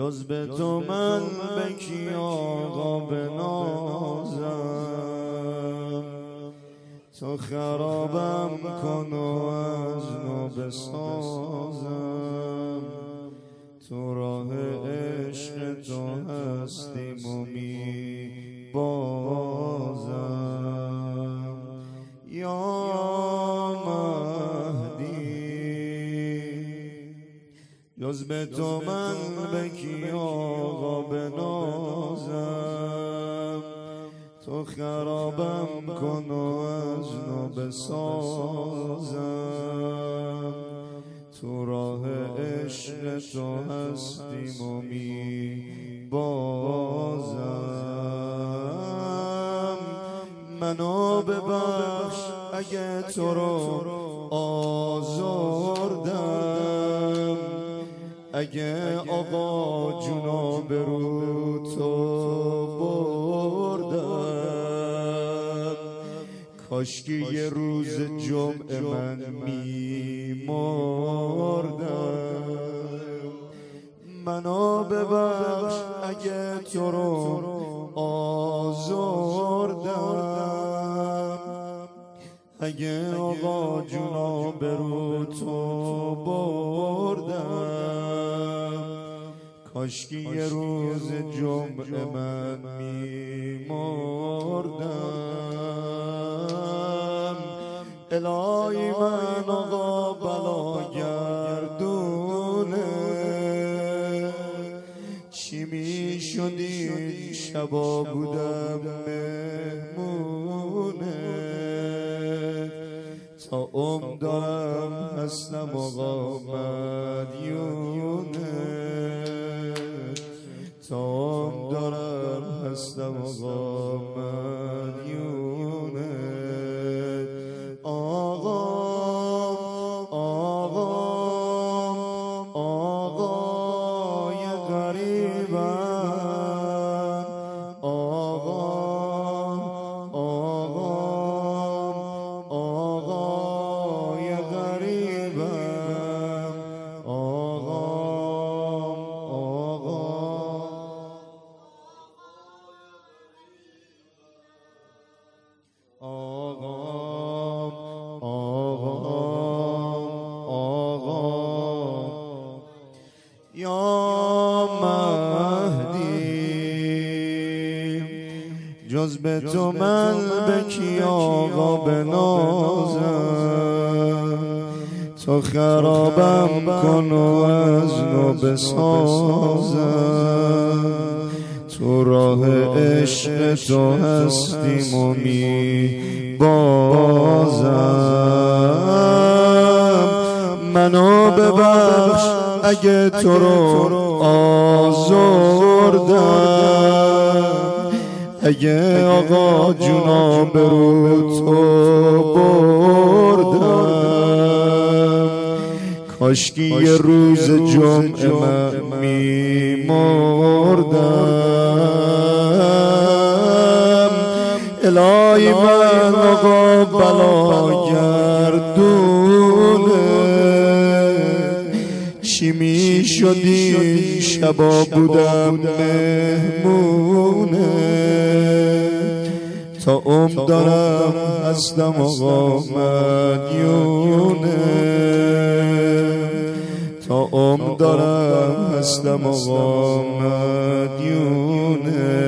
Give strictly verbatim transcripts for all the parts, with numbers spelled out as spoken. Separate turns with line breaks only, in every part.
جز به تو من به کی آقا بنازم، تو خرابم کن و از نو بسازم، تو راه عشق تو هستیم و می بازم. یا جز به تو من به کی آقا بنازم، تو خرابم کن و از نو بسازم، تو راه عشق تو هستیم و می بازم. منو ببخش اگه تو رو آزردم، اگه آقا جونا برو تو بردم، کاشکی یه روز جمعه من می مردم. منو ببخش اگه تو رو آزردم، اگه آقا جونا برو تو بردم، کاشکی یه روز جمعه من می مردم. الهی من آقا بلا گردونه، چی می شدی شبا بودم مهمونه، تا عمر دارم هستم آقا مدیونه، تا عمر دارم هستم آقا مدیونه. آقا آقا آقای غریبم، آقا آقا آقای غریبم، آقا آقا آقا آقا آقا یا مهدی، جز به تو من به کی آقا بنازم، تو خرابم کن و از نو بسازم، تو راه عشق تو هستیم و می بازم. منو ببخش اگه تو رو آزردم، اگه آقا جونا برو تو بردم، کاشکی یه روز جمعه من می مردم. الهی من آقا بلا گردونه، چی می شدی شبا بودم مهمونه، تا عمر دارم هستم آقا مدیونه، تا عمر دارم هستم آقا مدیونه.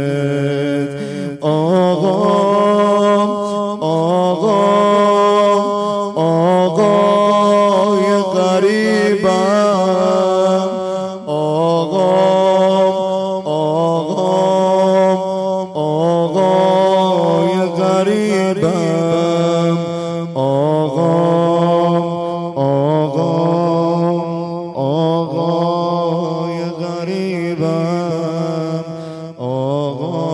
آقا آقا آقای غریبم، آقا آقا آقای غریبم، آقا آقا آقای غریبم، آقا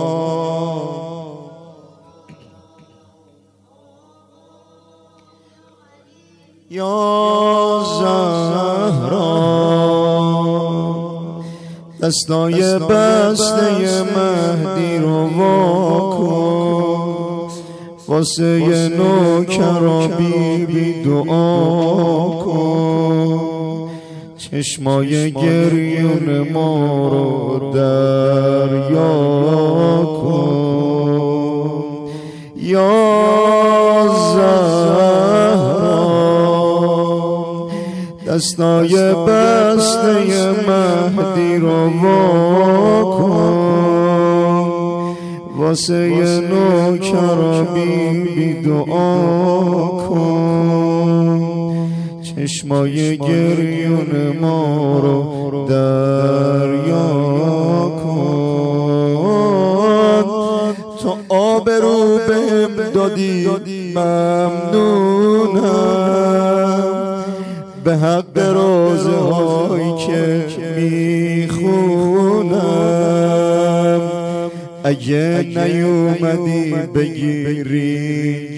یا زهرا، دستای بسته مهدی رو واکن، واسه نوکر و بی بی دعا کن، چشمای گریون ما رو دریا کن یا زهرا، دستای بسته مهدی رو وا کن، واسه نوکر بی دعا کن، چشمای گریون ما رو دریا کن. تو آبرو بهم دادی ممنونم، به حق روزه هایی که میخونم، اگه نیومدی بگیری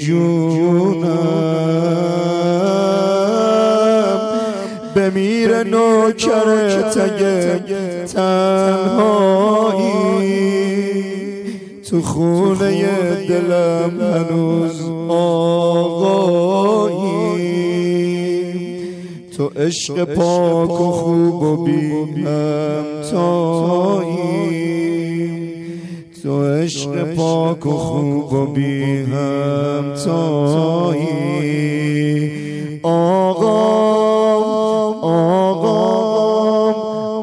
جونم، بمیره نوکرت اگه تنهایی، تو خونه دلم هنوز آقایی، تو عشق پاک و خوب و بی همتایی، تو عشق پاک و خوب و بی همتایی. آقام آقام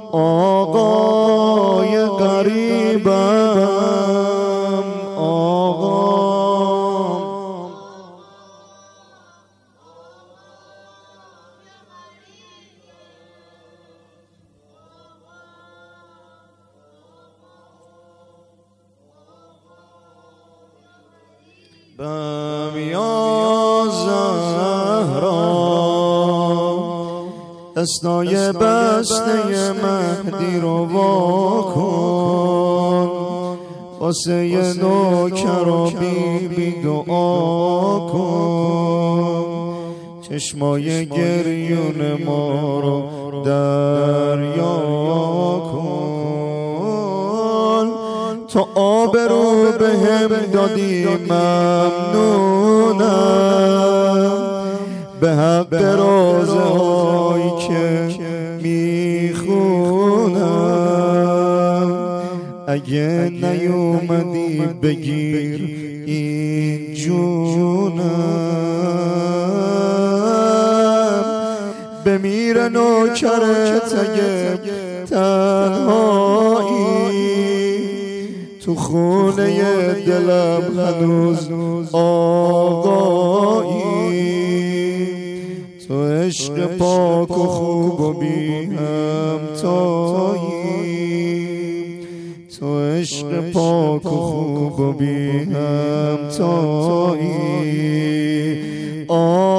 آقای غریبم، آقام بم یا زهرا، دستای بسته مهدی رو وا کن، واسه نوکر و بی بی دعا کن، چشمای گریون ما رو دریا کن. تو آبرو بهم دادی ممنونم، به حق روزه هایی که میخونم، اگه نیومدی بگیر این جونم، بمیره نوکرت اگه تنهایی، تو خونه دلم هنوز آقایی، تو عشق پاک و خوب و بی همتایی، تو عشق پاک و خوب و بی همتایی.